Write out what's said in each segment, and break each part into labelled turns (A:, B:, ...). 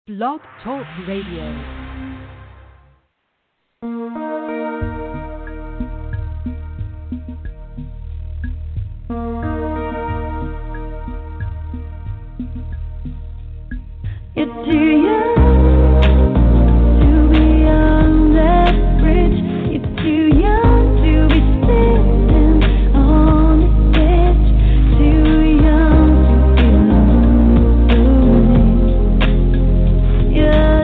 A: Blog Talk Radio.
B: It's too young to be on that bridge. You're too young to be sitting on the edge. Too young to be lonely. You're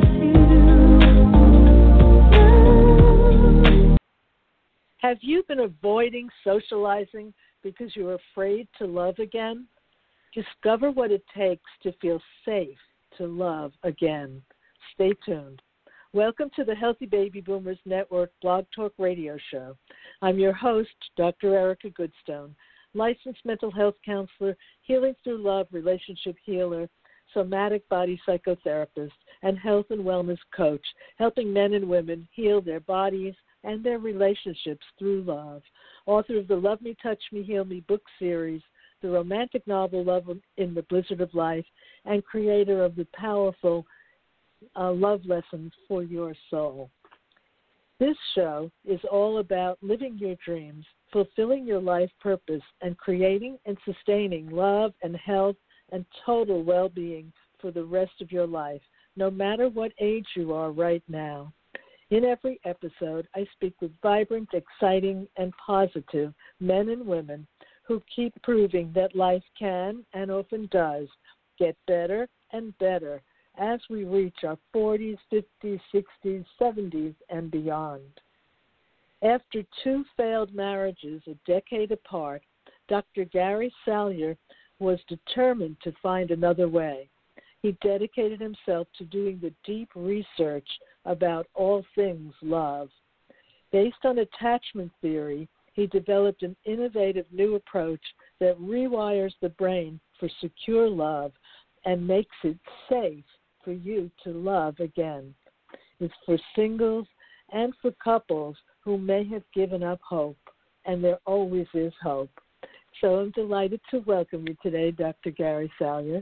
B: too young.
C: Have you been avoiding socializing because you're afraid to love again? Discover what it takes to feel safe to love again. Stay tuned. Welcome to the Healthy Baby Boomers Network Blog Talk Radio Show. I'm your host, Dr. Erica Goodstone, licensed mental health counselor, healing through love, relationship healer, somatic body psychotherapist, and health and wellness coach, helping men and women heal their bodies and their relationships through love. Author of the Love Me, Touch Me, Heal Me book series, the romantic novel Love in the Blizzard of Life, and creator of the powerful Love Lessons for Your Soul. This show is all about living your dreams, fulfilling your life purpose, and creating and sustaining love and health and total well-being for the rest of your life, no matter what age you are right now. In every episode, I speak with vibrant, exciting, and positive men and women who keep proving that life can, and often does, get better and better as we reach our 40s, 50s, 60s, 70s, and beyond. After 2 failed marriages a decade apart, Dr. Gary Salyer was determined to find another way. He dedicated himself to doing the deep research about all things love. Based on attachment theory, he developed an innovative new approach that rewires the brain for secure love and makes it safe for you to love again. It's for singles and for couples who may have given up hope, and there always is hope. So I'm delighted to welcome you today, Dr. Gary Salyer.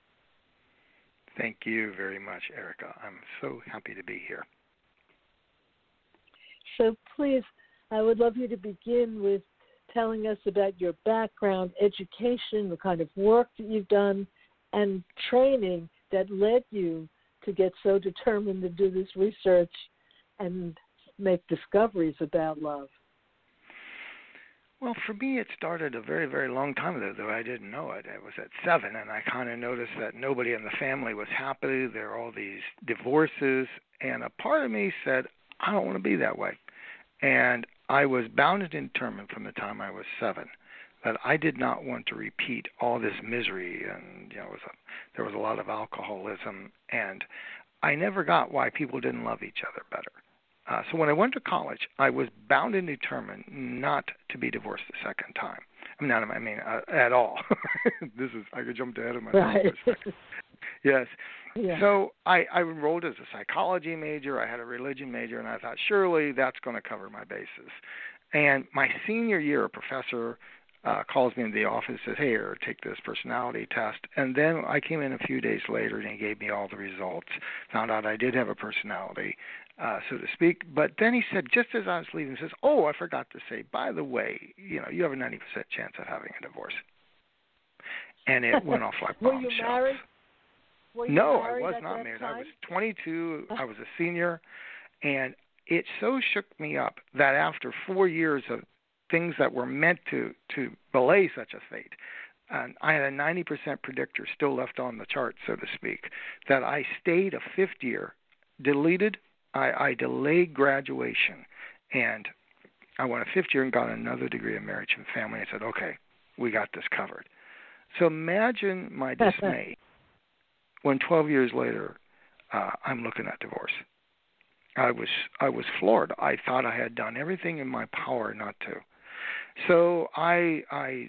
D: Thank you very much, Erica. I'm so happy to be here.
C: So please, I would love you to begin with telling us about your background, education, the kind of work that you've done, and training that led you to get so determined to do this research and make discoveries about love.
D: Well, for me, it started a very, very long time ago, though I didn't know it. I was at 7, and I kind of noticed that nobody in the family was happy. There were all these divorces, and a part of me said, I don't want to be that way. And I was bound and determined from the time I was 7 that I did not want to repeat all this misery, and there was a lot of alcoholism, and I never got why people didn't love each other better. So when I went to college, I was bound and determined not to be divorced a second time. At all. I could jump ahead of myself
C: right.
D: for a second. Yes.
C: Yeah.
D: So I enrolled as a psychology major. I had a religion major, and I thought, surely that's going to cover my bases. And my senior year, a professor calls me into the office and says, hey, here, take this personality test. And then I came in a few days later, and he gave me all the results, found out I did have a personality, so to speak. But then he said, just as I was leaving, he says, oh, I forgot to say, by the way, you have a 90% chance of having a divorce. And it went off like
C: Were
D: bombshells.
C: you married?
D: No, I was not married. I was 22. I was a senior, and it so shook me up that after 4 years of things that were meant to belay such a fate, and I had a 90% predictor still left on the chart, so to speak, that I stayed a 5th year, I delayed graduation, and I went a 5th year and got another degree in marriage and family. I said, okay, we got this covered. So imagine my dismay when 12 years later, I'm looking at divorce. I was floored. I thought I had done everything in my power not to. So I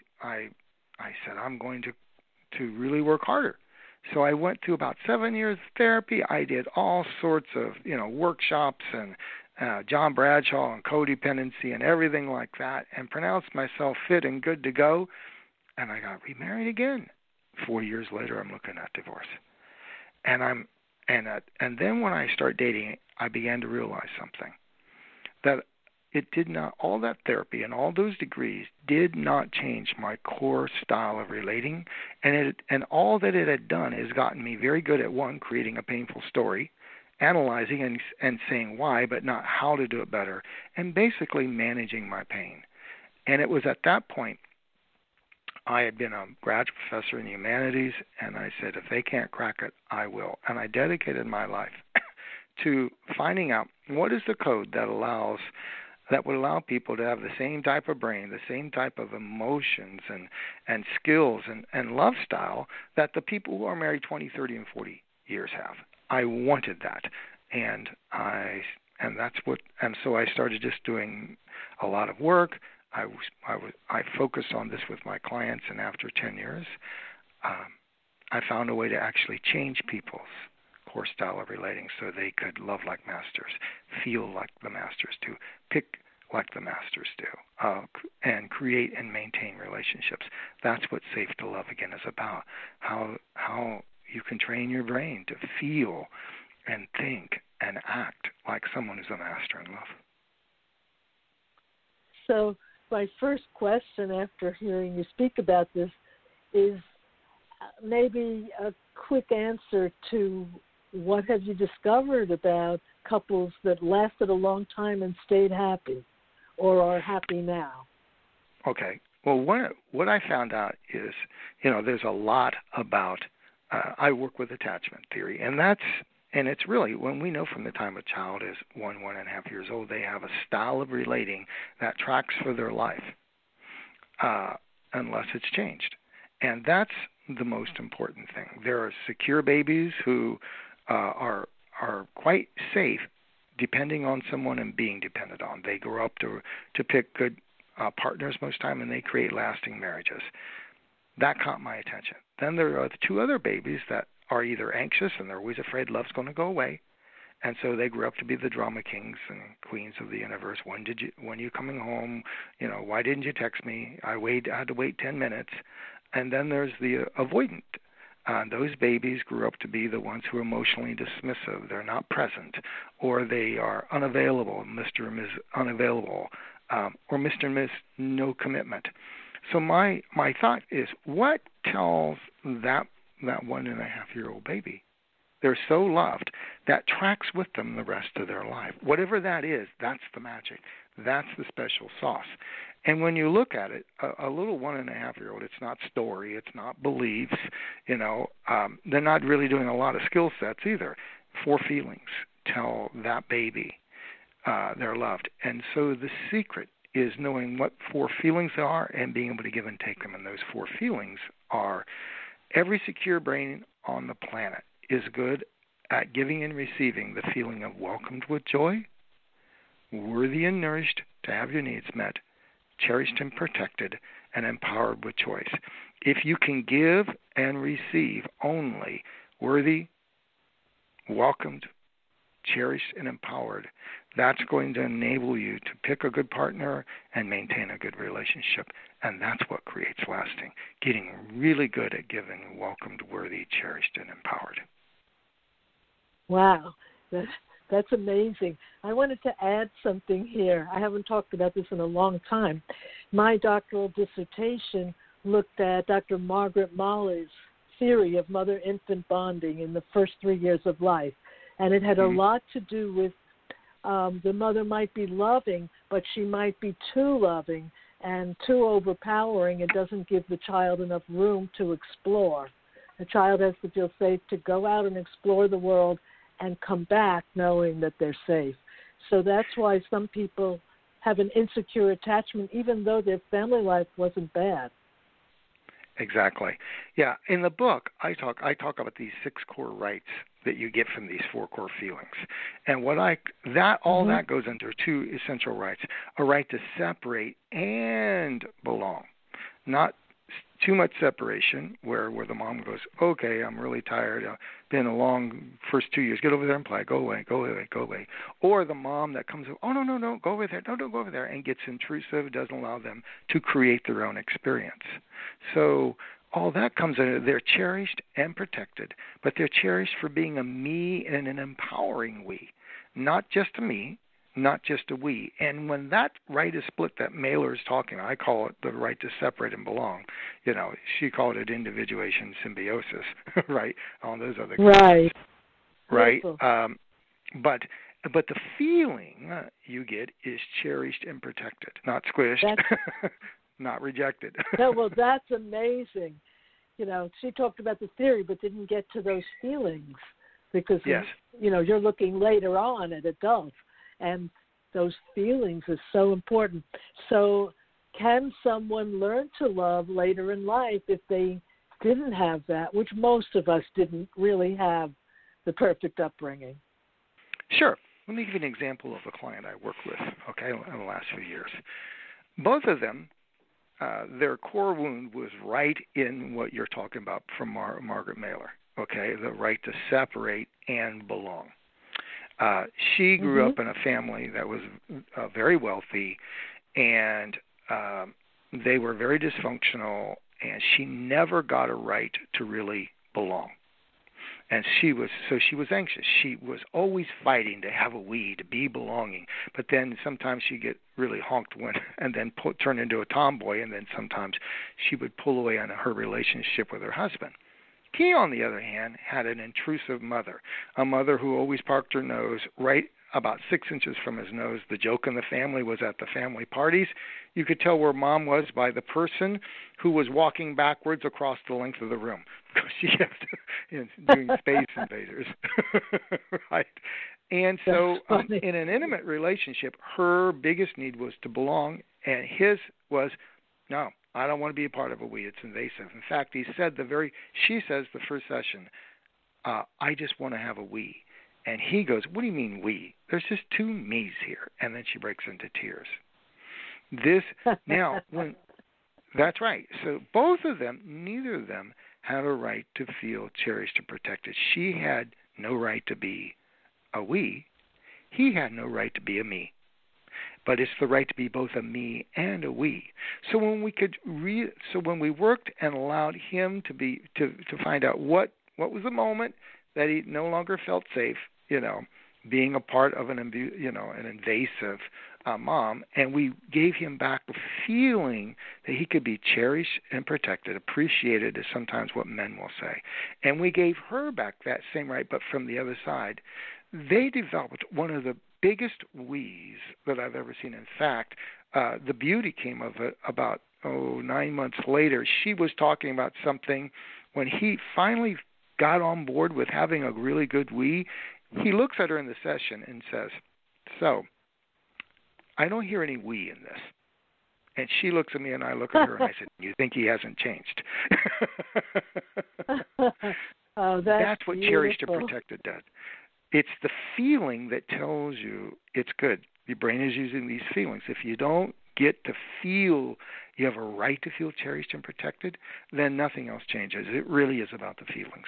D: said, I'm going to really work harder. So I went through about 7 years of therapy. I did all sorts of workshops and John Bradshaw and codependency and everything like that, and pronounced myself fit and good to go. And I got remarried again. 4 years later, I'm looking at divorce. And And then when I start dating, I began to realize something, that it did not, all that therapy and all those degrees did not change my core style of relating, and all that it had done is gotten me very good at, one, creating a painful story, analyzing and saying why, but not how to do it better, and basically managing my pain. And it was at that point, I had been a graduate professor in the humanities, and I said, if they can't crack it, I will. And I dedicated my life to finding out what is the code that would allow people to have the same type of brain, the same type of emotions and skills and love style that the people who are married 20, 30, and 40 years have. I wanted that, and so I started just doing a lot of work. I focused on this with my clients, and after 10 years, I found a way to actually change people's core style of relating so they could love like masters, feel like the masters do, pick like the masters do, and create and maintain relationships. That's what Safe to Love Again is about, how you can train your brain to feel and think and act like someone who's a master in love.
C: So my first question after hearing you speak about this is maybe a quick answer to what have you discovered about couples that lasted a long time and stayed happy or are happy now?
D: Okay. Well, what I found out is, there's a lot about, I work with attachment theory, and it's really, when we know from the time a child is 1.5 years old, they have a style of relating that tracks for their life, unless it's changed. And that's the most important thing. There are secure babies who are quite safe depending on someone and being depended on. They grow up to pick good partners most of the time, and they create lasting marriages. That caught my attention. Then there are the two other babies that are either anxious and they're always afraid love's going to go away, and so they grew up to be the drama kings and queens of the universe. When are you coming home? Why didn't you text me? I had to wait 10 minutes. And then there's the avoidant. Those babies grew up to be the ones who are emotionally dismissive. They're not present, or they are unavailable, Mr. and Ms. Unavailable, or Mr. and Ms. No commitment. So my thought is, what tells that 1.5-year-old baby they're so loved that tracks with them the rest of their life? Whatever that is, that's the magic. That's the special sauce. And when you look at it, a little 1.5-year-old, it's not story, it's not beliefs, they're not really doing a lot of skill sets either. 4 feelings tell that baby they're loved. And so the secret is knowing what 4 feelings there are and being able to give and take them. And those 4 feelings are, every secure brain on the planet is good at giving and receiving the feeling of welcomed with joy, worthy and nourished to have your needs met, cherished and protected, and empowered with choice. If you can give and receive only worthy, welcomed, cherished, and empowered, that's going to enable you to pick a good partner and maintain a good relationship. And that's what creates lasting, getting really good at giving welcomed, worthy, cherished, and empowered.
C: Wow. That's amazing. I wanted to add something here. I haven't talked about this in a long time. My doctoral dissertation looked at Dr. Margaret Molly's theory of mother-infant bonding in the first 3 years of life. And it had a lot to do with the mother might be loving, but she might be too loving and too overpowering. It doesn't give the child enough room to explore. The child has to feel safe to go out and explore the world and come back knowing that they're safe. So that's why some people have an insecure attachment, even though their family life wasn't bad.
D: Exactly. Yeah. In the book, I talk about these 6 core rights that you get from these 4 core feelings, and that goes under 2 essential rights: a right to separate and belong, not too much separation where the mom goes, okay, I'm really tired, been a long first 2 years, get over there and play, go away, or the mom that comes, oh no, go over there, don't go over there, and gets intrusive, doesn't allow them to create their own experience. So all that comes in. They're cherished and protected, but they're cherished for being a me and an empowering we, not just a me, not just a we. And when that right is split that Mailer is talking, I call it the right to separate and belong. You know, she called it individuation symbiosis, right? All those other
C: right,
D: right. But the feeling you get is cherished and protected, not squished, not rejected.
C: No, well, that's amazing. You know, she talked about the theory, but didn't get to those feelings because,
D: yes.
C: you know, you're looking later on at adults. And those feelings are so important. So can someone learn to love later in life if they didn't have that, which most of us didn't really have the perfect upbringing?
D: Sure. Let me give you an example of a client I worked with, okay, in the last few years. Both of them, their core wound was right in what you're talking about from Margaret Mailer, okay, the right to separate and belong. She grew up in a family that was very wealthy, and they were very dysfunctional, and she never got a right to really belong. And she was anxious. She was always fighting to have a we, to be belonging. But then sometimes she'd get really honked and then turn into a tomboy, and then sometimes she would pull away on her relationship with her husband. He, on the other hand, had an intrusive mother, a mother who always parked her nose right about 6 inches from his nose. The joke in the family was at the family parties. You could tell where mom was by the person who was walking backwards across the length of the room because she kept doing Space Invaders, right? And so in an intimate relationship, her biggest need was to belong, and his was, no, I don't want to be a part of a we. It's invasive. In fact, she says the first session, I just want to have a we. And he goes, what do you mean we? There's just two me's here. And then she breaks into tears. That's right. So both of them, neither of them had a right to feel cherished and protected. She had no right to be a we. He had no right to be a me. But it's the right to be both a me and a we. So when we worked and allowed him to find out what was the moment that he no longer felt safe, being a part of an invasive mom, and we gave him back the feeling that he could be cherished and protected, appreciated is sometimes what men will say. And we gave her back that same right, but from the other side. They developed one of the biggest we's that I've ever seen. In fact, the beauty came of it about 9 months later. She was talking about something when he finally got on board with having a really good we. He looks at her in the session and says, so, I don't hear any we in this. And she looks at me and I look at her and I said, you think he hasn't changed? That's what
C: beautiful.
D: Cherished and Protected does. It's the feeling that tells you it's good. Your brain is using these feelings. If you don't get to feel you have a right to feel cherished and protected, then nothing else changes. It really is about the feelings.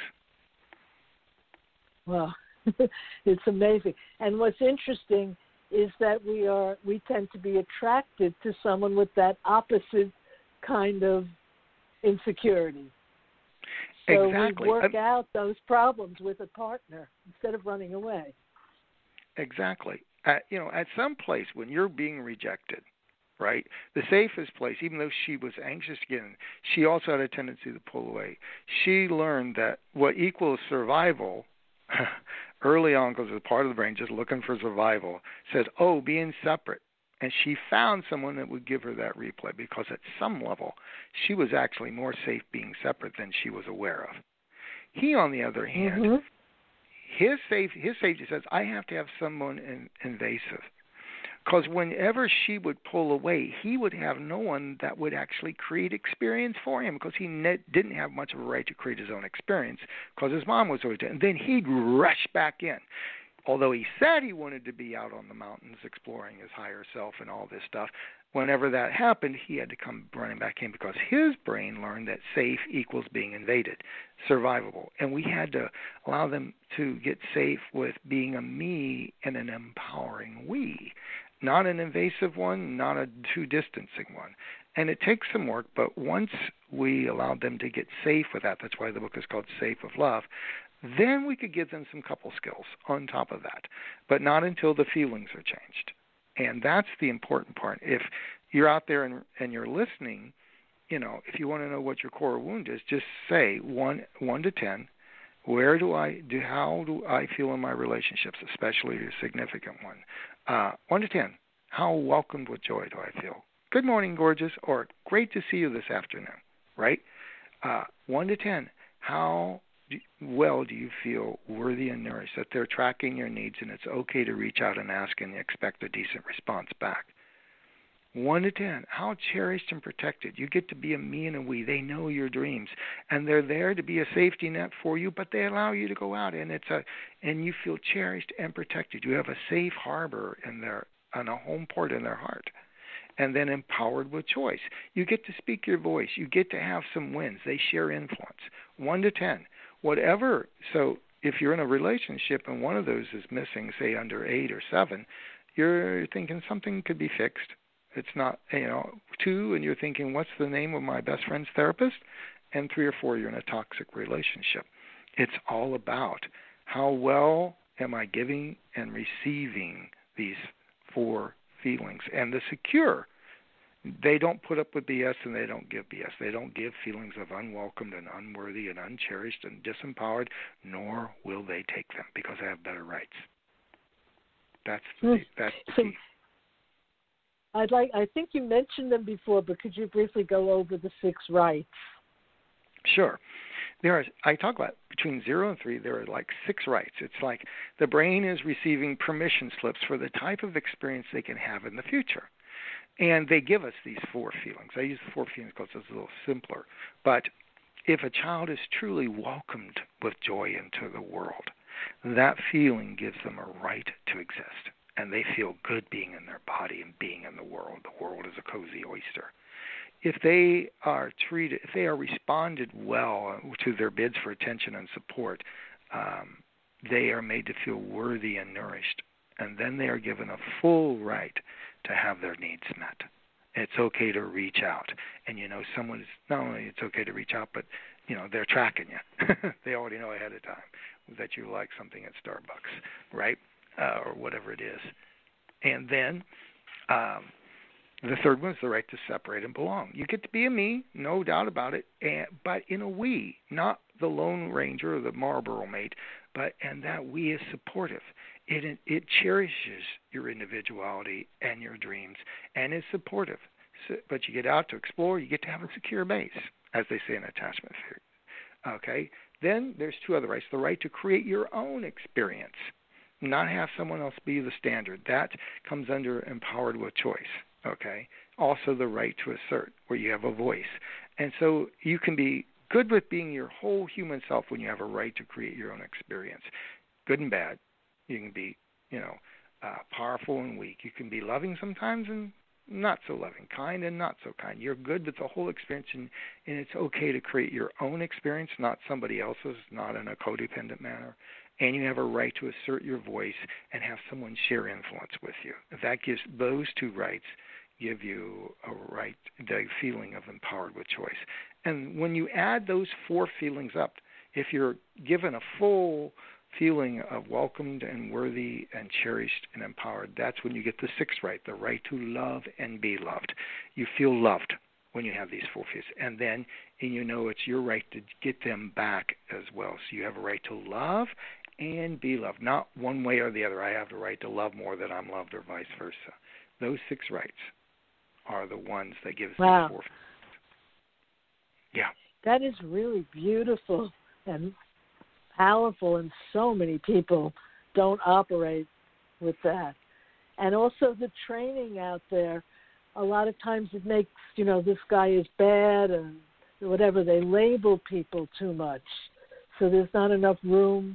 C: Well, it's amazing. And what's interesting is that we tend to be attracted to someone with that opposite kind of insecurity. So
D: exactly.
C: we work out those problems with a partner instead of running away.
D: Exactly. At some place when you're being rejected, right, the safest place, even though she was anxious again, she also had a tendency to pull away. She learned that what equals survival early on, because it's part of the brain just looking for survival, says, being separate. And she found someone that would give her that replay because at some level, she was actually more safe being separate than she was aware of. He, on the other hand, his safety says, I have to have someone invasive. Because whenever she would pull away, he would have no one that would actually create experience for him because he didn't have much of a right to create his own experience because his mom was always dead. And then he'd rush back in. Although he said he wanted to be out on the mountains exploring his higher self and all this stuff, whenever that happened, he had to come running back in because his brain learned that safe equals being invaded, survivable. And we had to allow them to get safe with being a me and an empowering we, not an invasive one, not a too distancing one. And it takes some work, but once we allow them to get safe with that, that's why the book is called Safe with Love, then we could give them some couple skills on top of that, but not until the feelings are changed. And that's the important part. If you're out there and you're listening, if you want to know what your core wound is, just say 1 to 10. How do I feel in my relationships, especially a significant one? 1 to 10. How welcomed with joy do I feel? Good morning, gorgeous, or great to see you this afternoon, right? 1 to 10. How well do you feel worthy and nourished, that they're tracking your needs and it's okay to reach out and ask and expect a decent response back? 1 to 10, how cherished and protected. You get to be a me and a we. They know your dreams, and they're there to be a safety net for you, but they allow you to go out, and you feel cherished and protected. You have a safe harbor and a home port in their heart. And then empowered with choice. You get to speak your voice. You get to have some wins. They share influence. 1 to 10, whatever. So if you're in a relationship and one of those is missing, say under 8 or 7, you're thinking something could be fixed. It's not, 2, and you're thinking, what's the name of my best friend's therapist? And 3 or 4, you're in a toxic relationship. It's all about how well am I giving and receiving these 4 feelings. And the secure, they don't put up with BS and they don't give BS. They don't give feelings of unwelcomed and unworthy and uncherished and disempowered, nor will they take them because they have better rights. That's the key.
C: I think you mentioned them before, but could you briefly go over the 6 rights?
D: Sure. I talk about between 0 and 3, there are like 6 rights. It's like the brain is receiving permission slips for the type of experience they can have in the future. And they give us these 4 feelings. I use the 4 feelings because it's a little simpler. But if a child is truly welcomed with joy into the world, that feeling gives them a right to exist. And they feel good being in their body and being in the world. The world is a cozy oyster. If they are responded well to their bids for attention and support, they are made to feel worthy and nourished. And then they are given a full right to have their needs met. It's okay to reach out. And, someone is, not only it's okay to reach out, but, they're tracking you. They already know ahead of time that you like something at Starbucks, right? Or whatever it is. And then the third one is the right to separate and belong. You get to be a me, no doubt about it, but in a we, not the Lone Ranger or the Marlboro mate, and that we is supportive. It cherishes your individuality and your dreams and is supportive. But you get out to explore, you get to have a secure base, as they say in attachment theory. Okay? Then there's 2 other rights. The right to create your own experience, not have someone else be the standard. That comes under empowered with choice. Okay. Also the right to assert, where you have a voice. And so you can be good with being your whole human self when you have a right to create your own experience, good and bad. You can be, powerful and weak. You can be loving sometimes and not so loving, kind and not so kind. You're good with the whole experience, and it's okay to create your own experience, not somebody else's, not in a codependent manner. And you have a right to assert your voice and have someone share influence with you. That gives those 2 rights give you a right, the feeling of empowered with choice. And when you add those 4 feelings up, if you're given a full feeling of welcomed and worthy and cherished and empowered, that's when you get the 6th right, the right to love and be loved. You feel loved when you have these 4 feelings. And then it's your right to get them back as well. So you have a right to love and be loved, not one way or the other. I have the right to love more than I'm loved or vice versa. Those 6 rights are the ones that give us these 4 feelings. Yeah.
C: That is really beautiful and powerful, and so many people don't operate with that. And also the training out there, a lot of times it makes, this guy is bad and whatever. They label people too much. So there's not enough room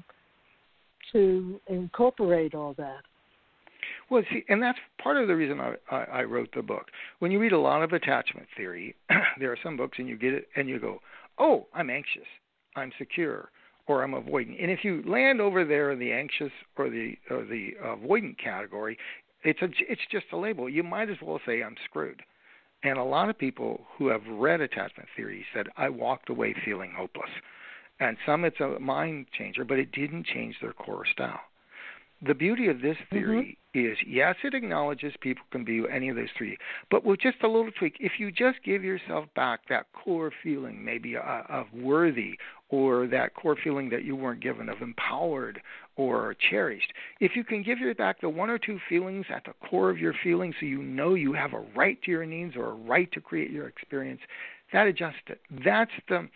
C: to incorporate all that.
D: Well, see, and that's part of the reason I wrote the book. When you read a lot of attachment theory, there are some books and you get it and you go, oh, I'm anxious, I'm secure, or I'm avoidant. And if you land over there in the anxious or the avoidant category, it's just a label. You might as well say I'm screwed. And a lot of people who have read attachment theory said, I walked away feeling hopeless. And some it's a mind changer, but it didn't change their core style. The beauty of this theory is, yes, it acknowledges people can be any of those three, but with just a little tweak, if you just give yourself back that core feeling maybe of worthy, or that core feeling that you weren't given of empowered or cherished, if you can give back the one or two feelings at the core of your feeling so you know you have a right to your needs or a right to create your experience, that adjusts it. That's the,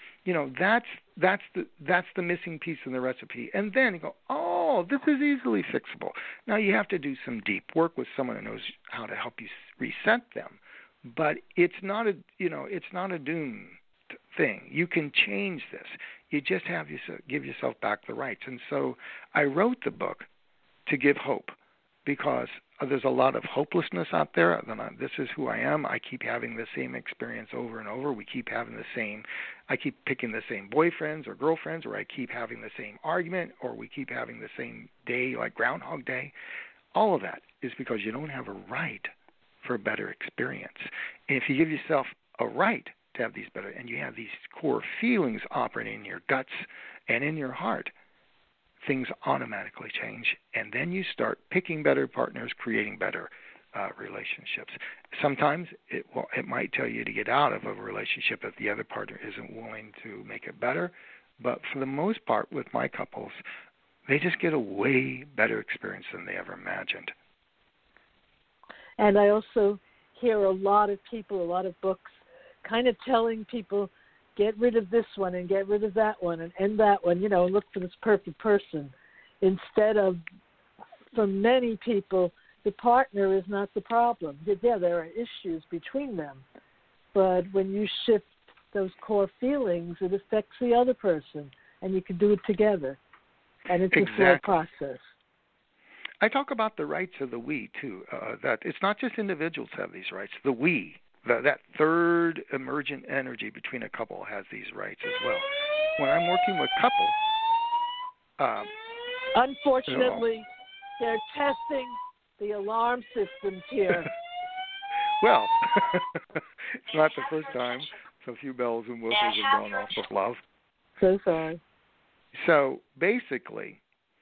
D: that's the missing piece in the recipe. And then you go, oh, this is easily fixable. Now you have to do some deep work with someone who knows how to help you reset them, but it's not a doomed thing. You can change this. You just have to give yourself back the rights. And so I wrote the book to give hope, because there's a lot of hopelessness out there. This is who I am. I keep having the same experience over and over. I keep picking the same boyfriends or girlfriends, or I keep having the same argument, or we keep having the same day, like Groundhog Day. All of that is because you don't have a right for a better experience. And if you give yourself a right to have these better, and you have these core feelings operating in your guts and in your heart, things automatically change, and then you start picking better partners, creating better relationships. Sometimes it might tell you to get out of a relationship if the other partner isn't willing to make it better, but for the most part with my couples, they just get a way better experience than they ever imagined.
C: And I also hear a lot of people, a lot of books, kind of telling people, get rid of this one and get rid of that one and end that one, look for this perfect person. Instead of, for many people, the partner is not the problem. Yeah, there are issues between them, but when you shift those core feelings, it affects the other person, and you can do it together. And it's a slow process.
D: I talk about the rights of the we, too, that it's not just individuals have these rights. The we, that third emergent energy between a couple has these rights as well. When I'm working with couples...
C: unfortunately, they're testing the alarm systems here.
D: Well, it's not the first time. So a few bells and whistles have gone off with love.
C: So sorry.
D: So basically,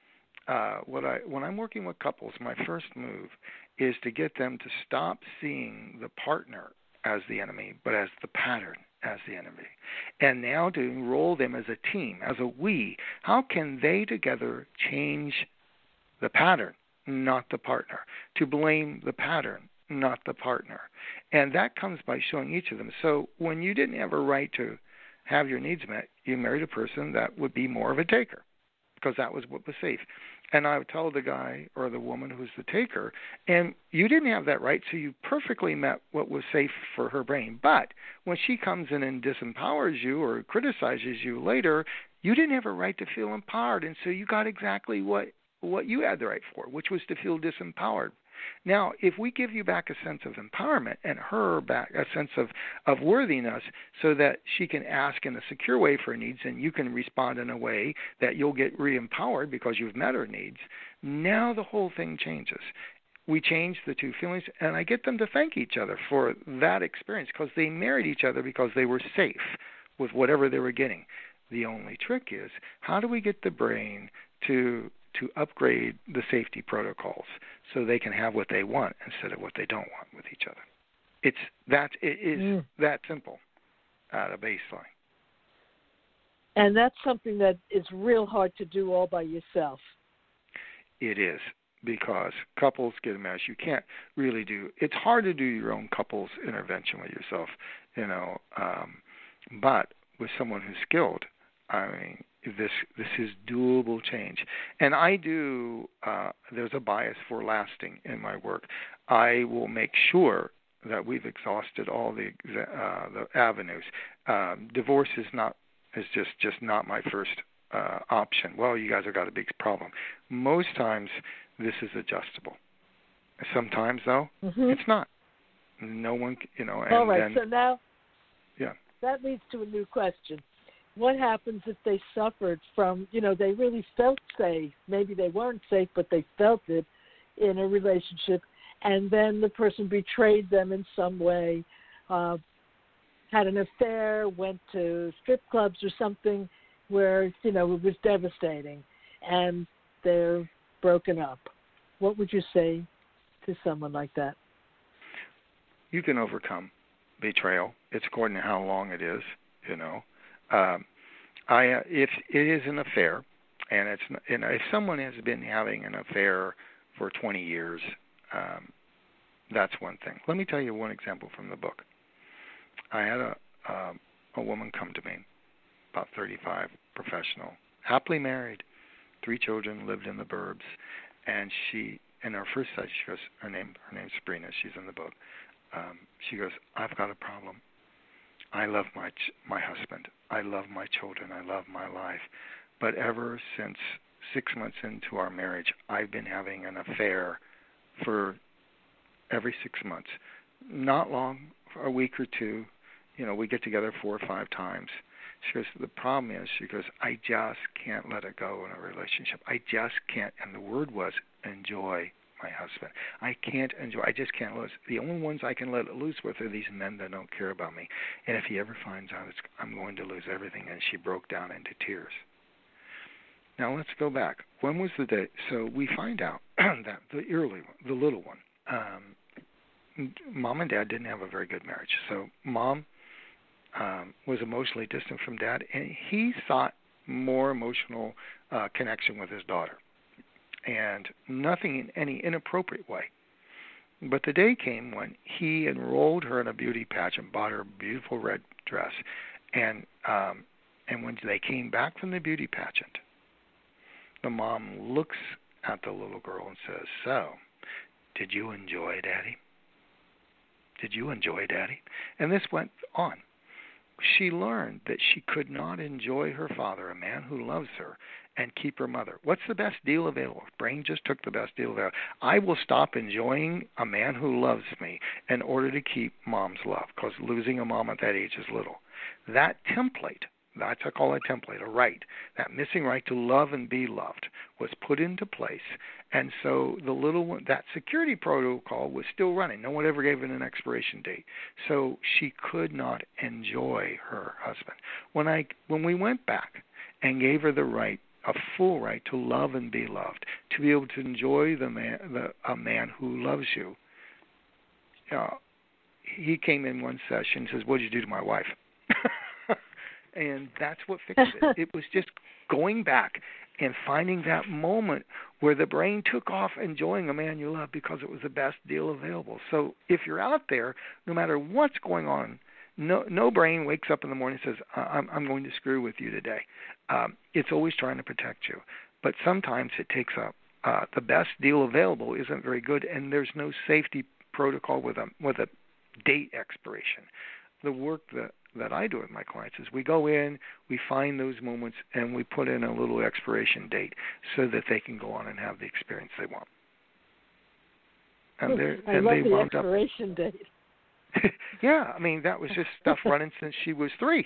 D: when I'm working with couples, my first move is to get them to stop seeing the partner as the enemy, but as the pattern as the enemy. And now to enroll them as a team, as a we. How can they together change the pattern, not the partner? To blame the pattern, not the partner. And that comes by showing each of them. So when you didn't have a right to have your needs met, you married a person that would be more of a taker, because that was what was safe. And I would tell the guy or the woman who's the taker, and you didn't have that right, so you perfectly met what was safe for her brain. But when she comes in and disempowers you or criticizes you later, you didn't have a right to feel empowered, and so you got exactly what you had the right for, which was to feel disempowered. Now, if we give you back a sense of empowerment and her back a sense of worthiness so that she can ask in a secure way for her needs and you can respond in a way that you'll get re-empowered because you've met her needs, now the whole thing changes. We change the two feelings, and I get them to thank each other for that experience because they married each other because they were safe with whatever they were getting. The only trick is, how do we get the brain to upgrade the safety protocols so they can have what they want instead of what they don't want with each other? It is that simple at a baseline.
C: And that's something that is real hard to do all by yourself.
D: It is, because couples get a mess. You can't really it's hard to do your own couples intervention with yourself, but with someone who's skilled, I mean, this is doable change. And I do, there's a bias for lasting in my work. I will make sure that we've exhausted all the avenues. Divorce is just not my first option. Well, you guys have got a big problem. Most times this is adjustable. Sometimes, though, it's not. No one, And
C: all right, so now
D: yeah,
C: that leads to a new question. What happens if they suffered from, they really felt safe? Maybe they weren't safe, but they felt it in a relationship, and then the person betrayed them in some way, had an affair, went to strip clubs or something where, it was devastating, and they're broken up. What would you say to someone like that?
D: You can overcome betrayal. It's according to how long it is, If it is an affair, and if someone has been having an affair for 20 years, that's one thing. Let me tell you one example from the book. I had a woman come to me, about 35, professional, happily married, 3 children, lived in the burbs, and she, in our first session, she goes, her name's Sabrina, she's in the book. She goes, I've got a problem. I love my husband. I love my children. I love my life. But ever since 6 months into our marriage, I've been having an affair for every 6 months. Not long, for a week or two. We get together 4 or 5 times. She goes, the problem is, she goes, I just can't let it go in a relationship. I just can't, and the word was enjoy my husband. I just can't lose. The only ones I can let it loose with are these men that don't care about me. And if he ever finds out, I'm going to lose everything. And she broke down into tears. Now let's go back. When was the day? So we find out that the little one, Mom and Dad didn't have a very good marriage. So Mom was emotionally distant from Dad, and he sought more emotional connection with his daughter. And nothing in any inappropriate way. But the day came when he enrolled her in a beauty pageant, bought her a beautiful red dress, and when they came back from the beauty pageant, the mom looks at the little girl and says, so, did you enjoy Daddy? Did you enjoy Daddy? And this went on. She learned that she could not enjoy her father, a man who loves her, and keep her mother. What's the best deal available? Brain just took the best deal available. I will stop enjoying a man who loves me in order to keep Mom's love, because losing a mom at that age is little. That template, that's I call it a template, a right, that missing right to love and be loved was put into place. And so the little one, that security protocol was still running. No one ever gave it an expiration date. So she could not enjoy her husband. When we went back and gave her the right, a full right to love and be loved, to be able to enjoy a man who loves you, he came in one session and says, what did you do to my wife? And that's what fixed it. It was just going back and finding that moment where the brain took off enjoying a man you love because it was the best deal available. So if you're out there, no matter what's going on, no brain wakes up in the morning and says, I'm going to screw with you today. It's always trying to protect you. But sometimes it takes the best deal available isn't very good, and there's no safety protocol with a date expiration. The work that I do with my clients is we go in, we find those moments, and we put in a little expiration date so that they can go on and have the experience they want. And
C: I love the expiration date.
D: Yeah, I mean, that was just stuff running since she was 3,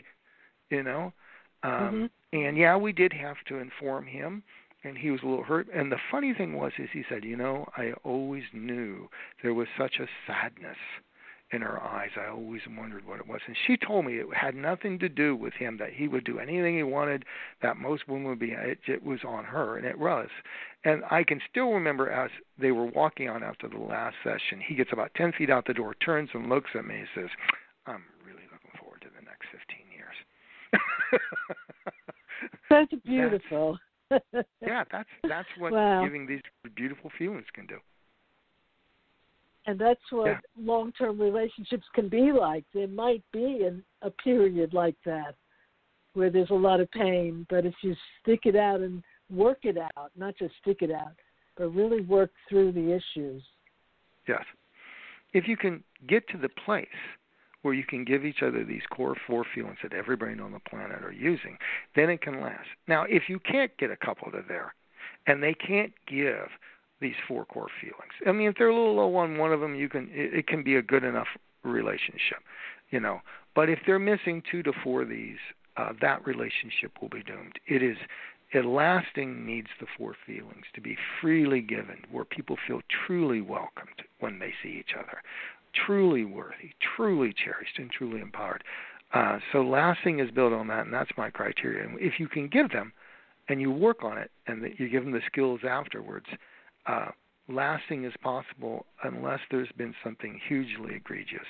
D: And yeah, we did have to inform him, and he was a little hurt. And the funny thing was he said, I always knew there was such a sadness in her eyes. I always wondered what it was. And she told me it had nothing to do with him, that he would do anything he wanted, that most women would be. It was on her, and it was. And I can still remember as they were walking on after the last session, he gets about 10 feet out the door, turns and looks at me and says, I'm really looking forward to the next 15 years.
C: That's beautiful.
D: That's what giving these beautiful feelings can do.
C: And that's what long-term relationships can be like. There might be a period like that where there's a lot of pain, but if you stick it out and work it out, not just stick it out, but really work through the issues.
D: Yes. If you can get to the place where you can give each other these core 4 feelings that every brain on the planet are using, then it can last. Now, if you can't get a couple to there, and they can't give these 4 core feelings. I mean, if they're a little low on one of them, it can be a good enough relationship, But if they're missing 2 to 4 of these, that relationship will be doomed. It lasting needs the 4 feelings to be freely given, where people feel truly welcomed when they see each other. truly worthy, truly cherished, and truly empowered. So lasting is built on that, and that's my criteria. And if you can give them, and you work on it, and that you give them the skills afterwards, lasting is possible unless there's been something hugely egregious.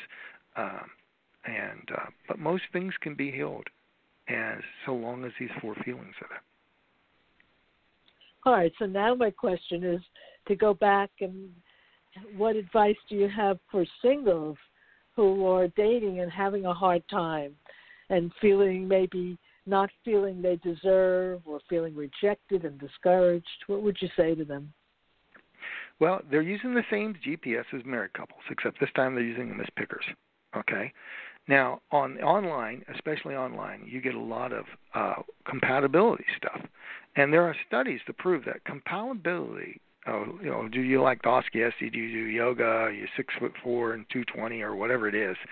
D: But most things can be healed, and so long as these 4 feelings are there.
C: All right, so now my question is to go back, and what advice do you have for singles who are dating and having a hard time and feeling maybe not feeling they deserve or feeling rejected and discouraged? What would you say to them?
D: Well, they're using the same GPS as married couples, except this time they're using them as pickers, okay? Now, online, especially online, you get a lot of compatibility stuff. And there are studies to prove that compatibility, do you like Dostoevsky, do you do yoga, are you 6'4" and 220 or whatever it is,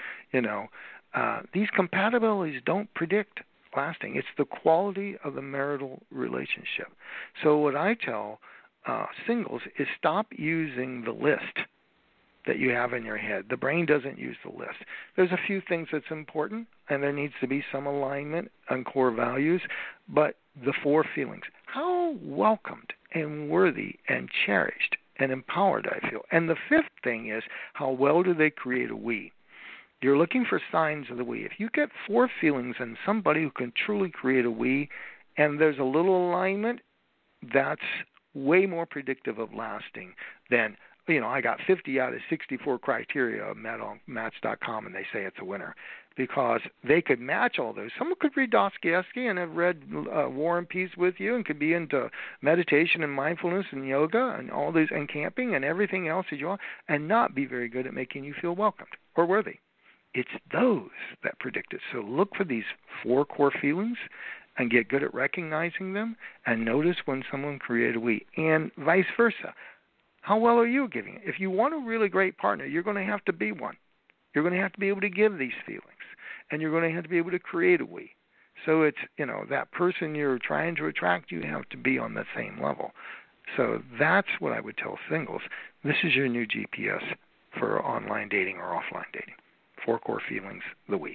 D: these compatibilities don't predict lasting. It's the quality of the marital relationship. So what I tell singles is stop using the list that you have in your head. The brain doesn't use the list. There's a few things that's important, and there needs to be some alignment on core values, but the 4 feelings, how welcomed and worthy and cherished and empowered I feel. And the 5th thing is, how well do they create a we? You're looking for signs of the we. If you get 4 feelings in somebody who can truly create a we, and there's a little alignment, that's way more predictive of lasting than, I got 50 out of 64 criteria met on Match.com, and they say it's a winner because they could match all those. Someone could read Dostoevsky and have read War and Peace with you and could be into meditation and mindfulness and yoga and all these and camping and everything else that you want and not be very good at making you feel welcomed or worthy. It's those that predict it. So look for these 4 core feelings and get good at recognizing them and notice when someone created a we, and vice versa. How well are you giving it? If you want a really great partner, you're going to have to be one. You're going to have to be able to give these feelings, and you're going to have to be able to create a we. So it's, that person you're trying to attract, you have to be on the same level. So that's what I would tell singles. This is your new GPS for online dating or offline dating. 4 core feelings, the we.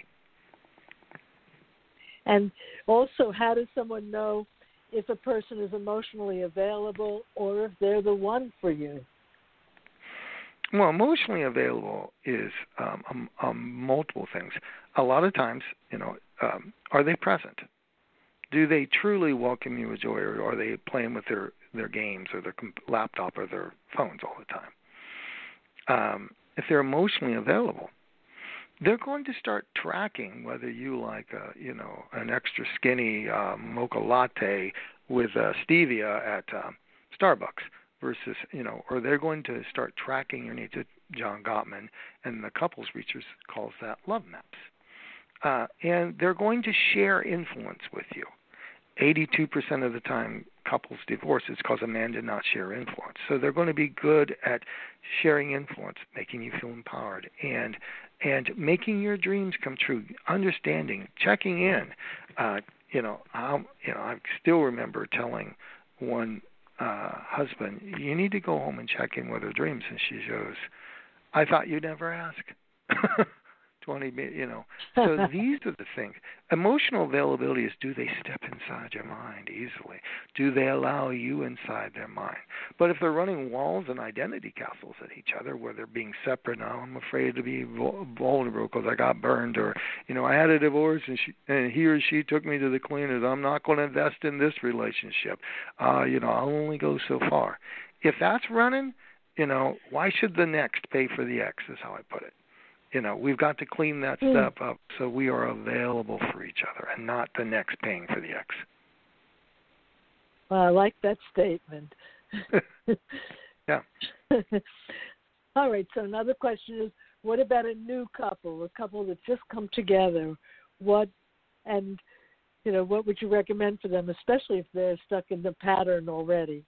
C: And also, how does someone know if a person is emotionally available or if they're the one for you?
D: Well, emotionally available is multiple things. A lot of times, are they present? Do they truly welcome you with joy, or are they playing with their games or their laptop or their phones all the time? If they're emotionally available, they're going to start tracking whether you like, an extra skinny mocha latte with stevia at Starbucks versus, or they're going to start tracking your needs. John Gottman and the couples research calls that love maps. And they're going to share influence with you. 82% of the time couples divorce is because a man did not share influence. So they're going to be good at sharing influence, making you feel empowered, and making your dreams come true, understanding, checking in. I still remember telling one husband, you need to go home and check in with her dreams, and she goes, I thought you'd never ask. 20, So these are the things. Emotional availability is, do they step inside your mind easily? Do they allow you inside their mind? But if they're running walls and identity castles at each other where they're being separate, now I'm afraid to be vulnerable because I got burned, or, I had a divorce and he or she took me to the cleaners. I'm not going to invest in this relationship. I'll only go so far. If that's running, why should the next pay for the ex is how I put it. We've got to clean that stuff up so we are available for each other and not the next paying for the ex.
C: Well, I like that statement.
D: Yeah.
C: All right, so another question is, what about a new couple, a couple that just come together? What would you recommend for them, especially if they're stuck in the pattern already?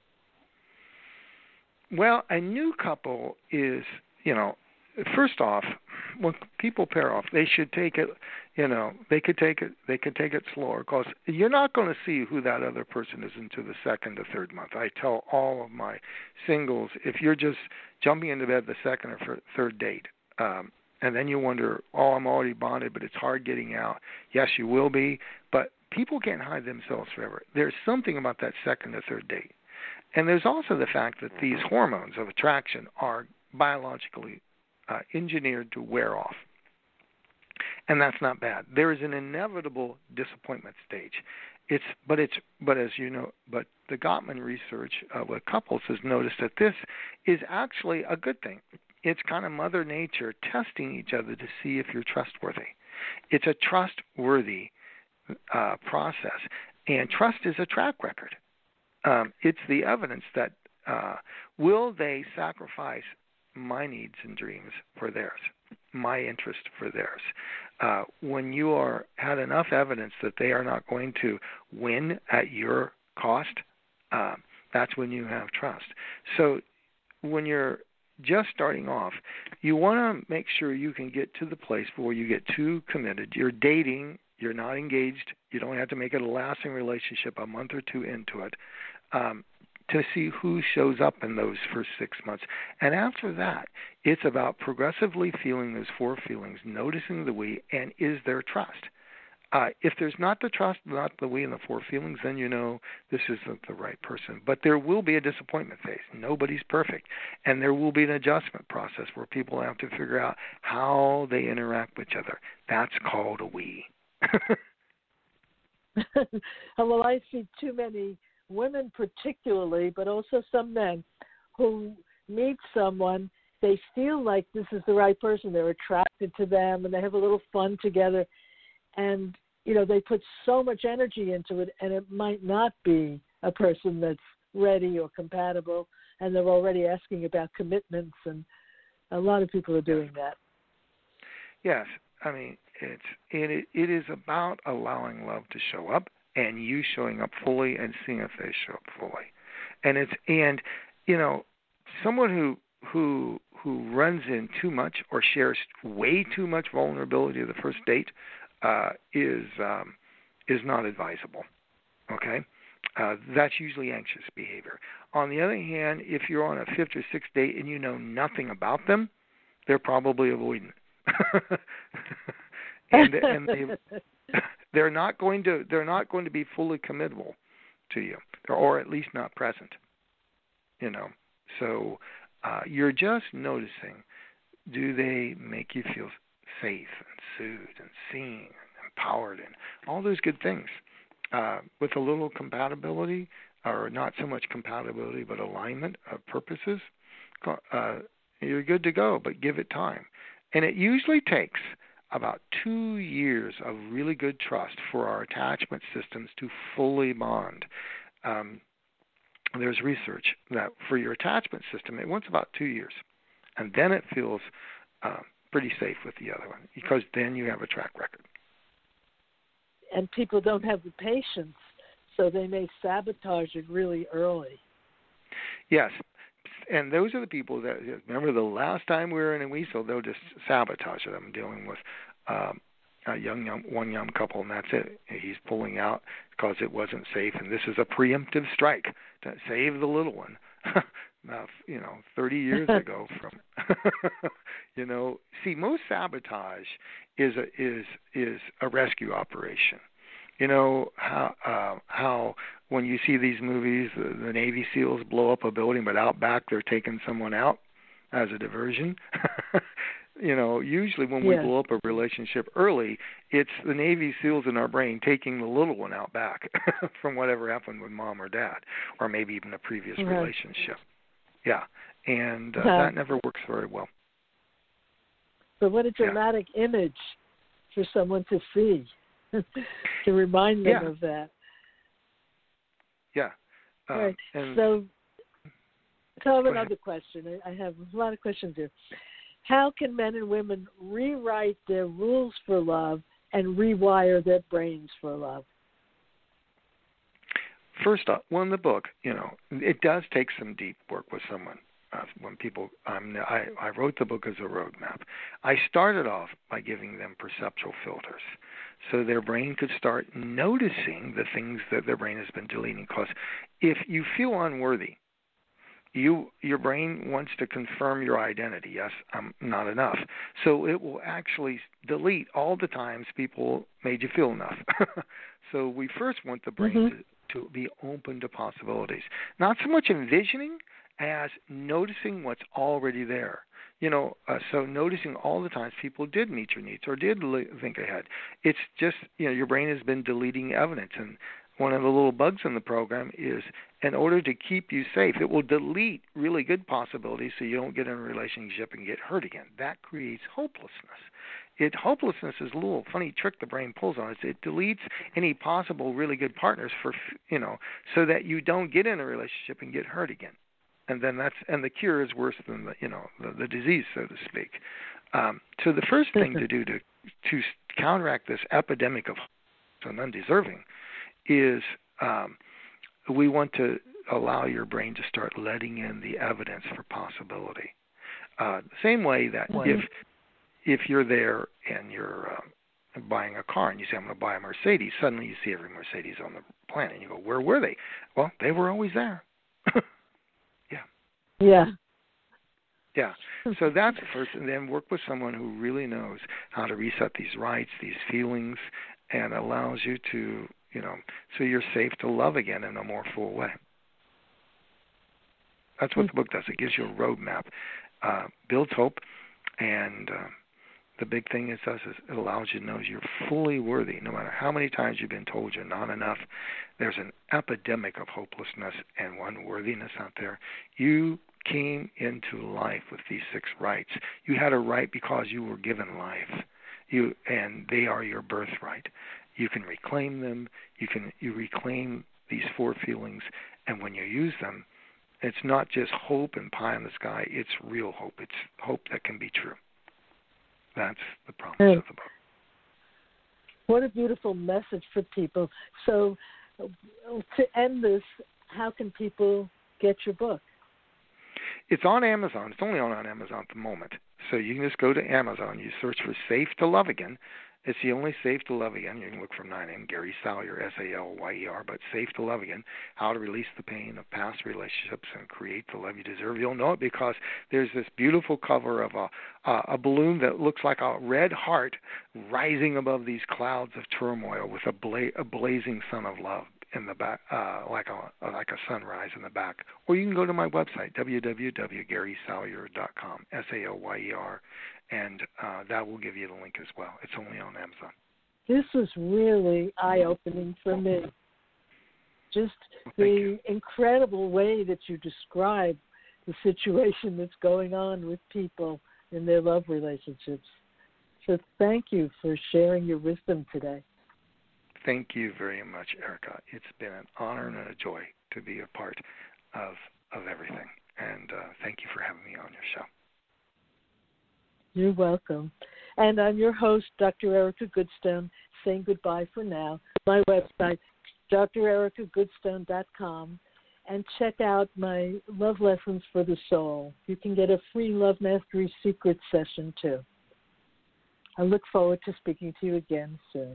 D: Well, a new couple is, first off, when people pair off, they should take it, they could take it slower, because you're not going to see who that other person is into the second or third month. I tell all of my singles, if you're just jumping into bed the second or third date, And then you wonder, oh, I'm already bonded, but it's hard getting out. Yes, you will be, but people can't hide themselves forever. There's something about that second or third date. And there's also the fact that these hormones of attraction are biologically engineered to wear off. And that's not bad. There is an inevitable disappointment stage. But as you know, but the Gottman research with couples has noticed that this is actually a good thing. It's kind of Mother Nature testing each other to see if you're trustworthy. It's a trustworthy process, and trust is a track record. It's the evidence that will they sacrifice my needs and dreams for theirs, my interest for theirs. When you had enough evidence that they are not going to win at your cost, that's when you have trust. So when you're just starting off, you want to make sure you can get to the place where you get too committed. You're dating, you're not engaged, you don't have to make it a lasting relationship a month or two into it, to see who shows up in those first 6 months. And after that, it's about progressively feeling those four feelings, noticing the we, and is there trust? If there's not the trust, not the we and the four feelings, then you know this isn't the right person. But there will be a disappointment phase. Nobody's perfect. And there will be an adjustment process where people have to figure out how they interact with each other. That's called a we.
C: Well, I see too many women particularly, but also some men who meet someone, they feel like this is the right person. They're attracted to them, and they have a little fun together. And, you know, they put so much energy into it, and it might not be a person that's ready or compatible, and they're already asking about commitments, and a lot of people are doing that.
D: Yes. I mean, it is about allowing love to show up and you showing up fully and seeing if they show up fully. And you know, someone who runs in too much or shares way too much vulnerability at the first date is not advisable. Okay? That's usually anxious behavior. On the other hand, if you're on a fifth or sixth date and you know nothing about them, they're probably avoidant. and they're not going to be fully committable to you, or at least not present. You know, so you're just noticing: do they make you feel safe and soothed and seen and empowered and all those good things? With a little compatibility, or not so much compatibility, but alignment of purposes, you're good to go. But give it time, and it usually takes about 2 years of really good trust for our attachment systems to fully bond. There's research that for your attachment system, it wants about 2 years, and then it feels pretty safe with the other one, because then you have a track record.
C: And people don't have the patience, so they may sabotage it really early.
D: Yes. And those are the people that, remember the last time we were in a weasel, they'll just sabotage it. I'm dealing with one young couple, and that's it. He's pulling out because it wasn't safe, and this is a preemptive strike to save the little one. 30 years ago from, see, most sabotage is a rescue operation. You know how when you see these movies, the Navy SEALs blow up a building, but out back they're taking someone out as a diversion. Usually when we blow up a relationship early, it's the Navy SEALs in our brain taking the little one out back from whatever happened with mom or dad, or maybe even a previous relationship. Yeah, and that never works very well.
C: But what a dramatic image for someone to see. To remind them of that.
D: Yeah.
C: Right. So I have another question. I have a lot of questions here. How can men and women rewrite their rules for love and rewire their brains for love?
D: First off, in the book, it does take some deep work with someone. When people, I wrote the book as a roadmap. I started off by giving them perceptual filters, so their brain could start noticing the things that their brain has been deleting. Because if you feel unworthy, your brain wants to confirm your identity. Yes, I'm not enough. So it will actually delete all the times people made you feel enough. So we first want the brain to be open to possibilities. Not so much envisioning as noticing what's already there. So noticing all the times people did meet your needs or did think ahead. It's just, your brain has been deleting evidence. And one of the little bugs in the program is, in order to keep you safe, it will delete really good possibilities so you don't get in a relationship and get hurt again. That creates hopelessness. Hopelessness is a little funny trick the brain pulls on us. It deletes any possible really good partners so that you don't get in a relationship and get hurt again. And then the cure is worse than the disease, so to speak. So the first thing to do to counteract this epidemic of and undeserving is we want to allow your brain to start letting in the evidence for possibility. The same way that if you're there and you're buying a car and you say, I'm going to buy a Mercedes, suddenly you see every Mercedes on the planet and you go, where were they? Well, they were always there.
C: Yeah.
D: So that's first, and then work with someone who really knows how to reset these rights, these feelings, and allows you to, so you're safe to love again in a more full way. That's what the book does. It gives you a roadmap, builds hope, and the big thing it does is it allows you to know you're fully worthy. No matter how many times you've been told you're not enough, there's an epidemic of hopelessness and unworthiness out there. You came into life with these 6 rights. You had a right because you were given life. And they are your birthright. You can reclaim them. You reclaim these 4 feelings, and when you use them, it's not just hope and pie in the sky. It's real hope. It's hope that can be true. That's the promise of the book.
C: What a beautiful message for people. So to end this, how can people get your book?
D: It's on Amazon. It's only on Amazon at the moment. So you can just go to Amazon. You search for Safe to Love Again. It's the only Safe to Love Again. You can look for my name, Gary Salyer, Salyer, but Safe to Love Again, How to Release the Pain of Past Relationships and Create the Love You Deserve. You'll know it because there's this beautiful cover of a balloon that looks like a red heart rising above these clouds of turmoil with a blazing sun of love in the back, like a sunrise in the back. Or you can go to my website, www.garysalyer.com, Salyer, and that will give you the link as well. It's only on Amazon.
C: This was really eye-opening for me. Just the incredible way that you describe the situation that's going on with people in their love relationships. So thank you for sharing your wisdom today.
D: Thank you very much, Erica. It's been an honor and a joy to be a part of everything. And thank you for having me on your show.
C: You're welcome. And I'm your host, Dr. Erica Goodstone, saying goodbye for now. My website, drericagoodstone.com, and check out my Love Lessons for the Soul. You can get a free Love Mastery Secret session, too. I look forward to speaking to you again soon.